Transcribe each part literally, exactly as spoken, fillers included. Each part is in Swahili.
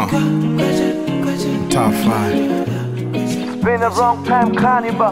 Uh, top five. Been a wrong time carnival.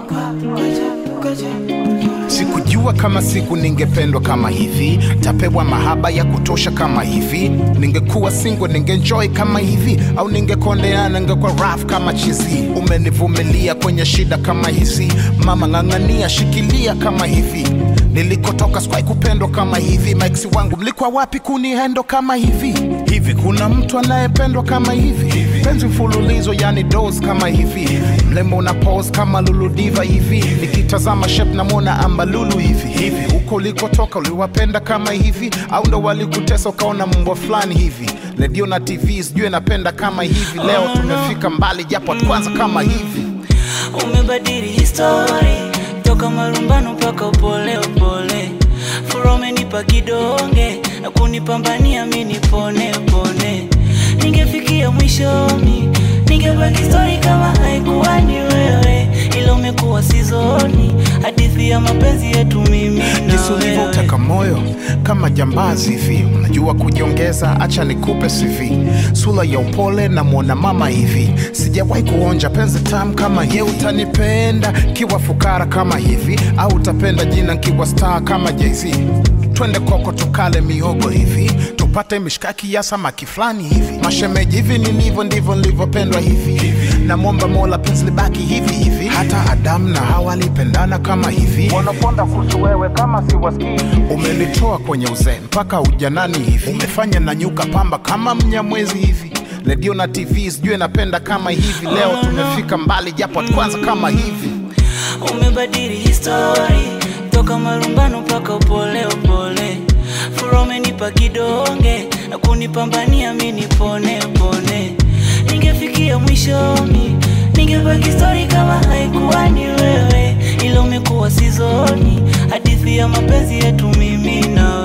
Sikujua kama siku ningependwa kama hivi, tapewa mahaba ya kutosha kama hivi. Ningekuwa single ningenjoy kama hivi, au ningekondeana ningekuwa rough kama chizi. Umenivumilia kwenye shida kama hizi, mama ngangania shikilia kama hivi. Nilikotoka sikuwahi kupendwa kama hivi, maiksi wangu mlikuwa wapi kunihendo kama hivi? Hivi kuna mtu anayependwa kama hivi? Penzi mfululizo yani dose kama hivi, mlembo na pose kama Lulu Diva hivi. Nikitazama shape na mona amba Lulu hivi hivi. Huko ulikotoka uliwapenda kama hivi, au ndo walikutesa ukaona mbwa fulani hivi? Radio na T V sijui napenda kama hivi. Leo tumefika mbali japo kwanza kama hivi. Umebadili history toka marumbano mpaka upole upole. Furaha umenipa kidonge na kunipambania mimi nipone pone. Ningefikia mwishoni, ningebaki story kama haikuwa ni wewe, ila umekuwa sizoni hadithi ya mapenzi yetu mimi na wewe. Jinsi ulivyoteka moyo kama jambazi hivi, unajua kujiongeza, acha nikupe C V. Sura ya upole na muona mama hivi, sijawahi kuonja penzi tamu kama ye. Utanipenda kiwa fukara kama hivi, au utapenda jina kiwa star kama Jay-Z? Twende koko tukale mihogo hivi, tupate mishkaki ya samaki fulani hivi. Mashemeji hivi nilivyo ndivyo nilivyopendwa hivi, na momba Mola penzi libaki hivi hivi. Hata Adam na Hawa walipendana kama hivi, wanaponda kuhusu wewe kama siwasikii. Umenitoa kwenye uzee mpaka ujanani hivi, umefanya na nyuka pamba kama Mnyamwezi hivi. Radio na T V sijui napenda kama hivi. Leo tumefika mbali japo kwanza kama hivi. Umebadili history toka marumbano mpaka upole upole. Furaha umenipa kidonge na kunipambania mimi nipone pone. Ningefikia mwishoni, ningebaki story kama haikuwa ni wewe, ila umekuwa sizoni hadithi ya mapenzi yetu mimi na wewe.